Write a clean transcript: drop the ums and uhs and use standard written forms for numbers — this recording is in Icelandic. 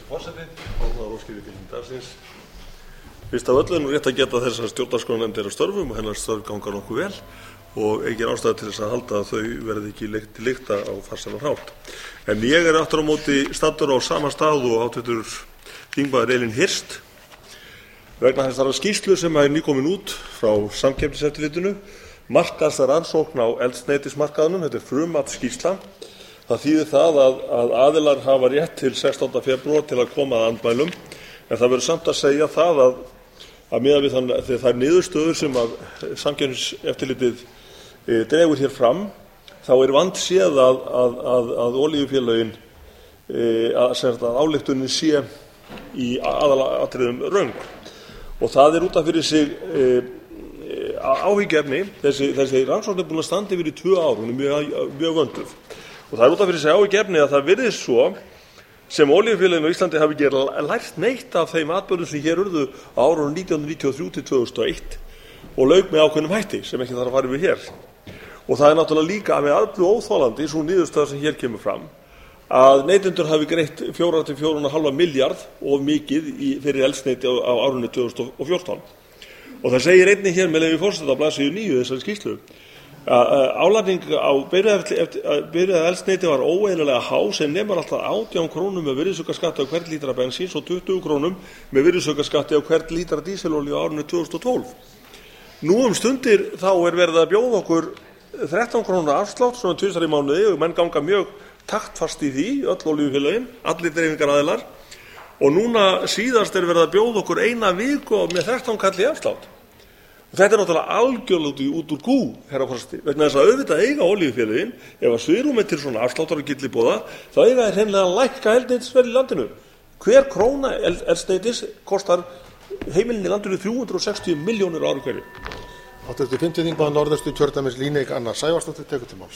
Forseti, fagnaðar óskir í fylgd dagsins. Fyrst af öllu er rétt að geta þess að stjórnarskrárnefnd er að störfum og hennar störf ganga nokkuð vel og engin ástæða til þess að halda að þau verði ekki til lykta á farsælan hátt. En ég er aftur á móti staddur á sama stað og háttvirtur þingmaður Elín Hirst vegna þessara skýrslu sem er nýkomin út frá Samkeppniseftirlitinu, markaðsrannsókn á eldsneytismarkaðnum. Þetta er frummatsskýrsla. Það þýðir það að aðilar hafa rétt til 16. febrúar til að koma að andmælum, en það verður samt að segja það að miðað við þær niðurstöður sem að Samkeppniseftirlitið dregur hér fram, þá er vandséð að olíufélögin, að ályktunin sé í aðalatriðum röng. Og það er út af fyrir sig áhyggjuefni. Þessi rannsókn er búin að standa yfir í 2 ár, hún er mjög vönduð. Og það er út af fyrir sig áhyggjuefni að það virðist svo sem olíufélögin á Íslandi hafi ekki lært neitt af þeim atburðum sem hér urðu á árunum 1993 til 2001 og lauk með ákveðnum hætti sem ekki þarf að fara yfir hér. Og það er náttúrulega líka með öllu óþolandi sú niðurstaða sem hér kemur fram að neytendur hafi greitt 4 til 4,5 milljarð of mikið fyrir eldsneyti á árinu 2014. Og það segir einnig hér með leyfi forseta á blaðsíðu 9 þessari skýrslu álagning á bifreiða eldsneyti var óeðlilega há sem nemur alltaf 18 krónum með virðisaukaskatti á hvern lítra bensíns og 20 krónum með virðisaukaskatti á hvern lítra dísilolíu á árinu 2012. Nú stundir þá er verið að bjóða okkur 13 krónur afslátt svona 2 í mánuði og menn ganga mjög taktfast í því, öll olíufélögin, allir dreifingaraðilar, og núna síðast er verið að bjóða okkur 1 viku með 13 kall í afslátt. Þetta er náttúrulega algjörlega út úr kú, herra forseti, vegna þess að auðvitað eiga olíufélögin, ef að svigrúm er til svona afsláttar og gylliboða, þá eiga þeir hreinlega að lækka eldsneytisverð í landinu. Hver króna eldsneytis kostar heimilin í landinu 360 milljónir á ári hverju. Háttvirtur 5. þingmaður Norðausturkjördæmis Líneik Anna Sævarsdóttir tekur til máls.